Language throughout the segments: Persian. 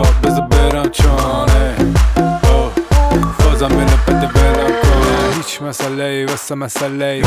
سکا بذار برم چانه بازم منو بده برم کنه هیچ مسئله ای واسه مسئله ای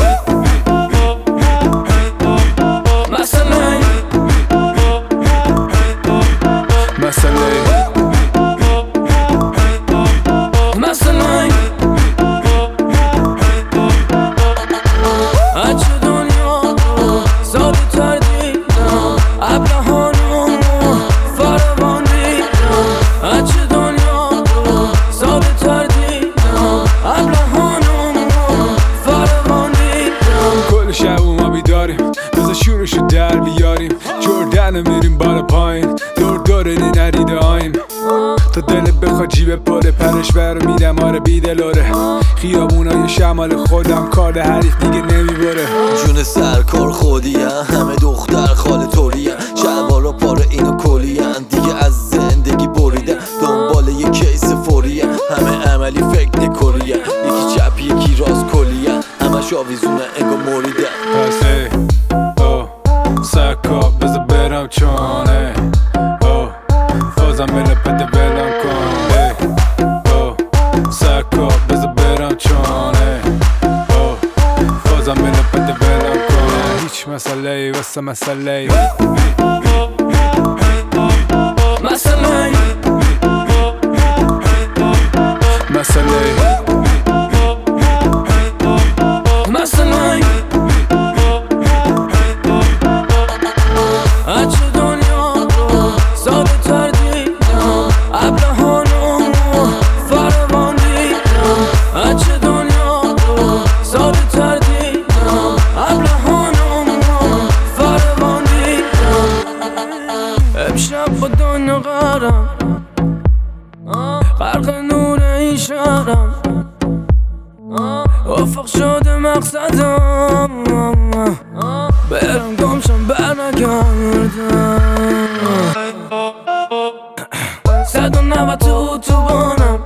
شورشو در بیاریم جردن میریم بالا پایین دور دوره نریده آیم تا دلت بخواد جیب پره پرش برو میدم آره بیدلاره خیابونای شمال خودم کار حریف دیگه نمیباره جون سرکار خودیم همه دختر خاله طوریم شلوارا پاره اینو کلیم دیگه از زندگی بریدم دنبال یه کیس فوریم همه عملی فکر نکوریم یکی چپ یکی راست کلیم همش آویزونه انگار مریدم سکا بذار برم چانه بازم منو بده برم کنه سکا بذار برم چانه بازم منو بده برم کنه هیچ مسئله ای واسه مسئله ای امشب با دنیا غرم غرق نور این شهرم افق شده مقصدم برم گمشم برنگردم 190 تو اتوبانم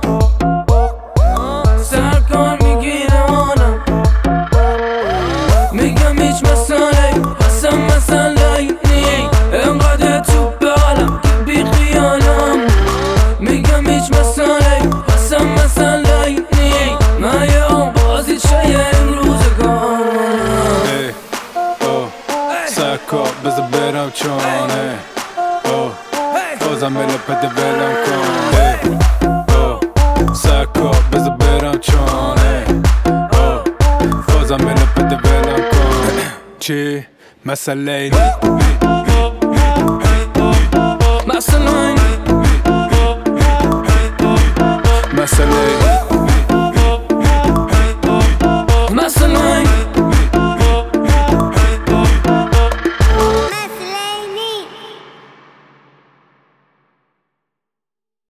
سرکار میگیره آنم میگم هیچ مسئله اصلا مسئله نی انقدر تو بالم که بی خیالم میگم هیچ مسئله اصلا مسئله نی من یه بازی چه امروزگارم سکا بذار برم چانه بازم منو بده برم کنه سکا بذار برم چانه بازم منو بده برم کنه چی؟ مسئله ای مسئله ای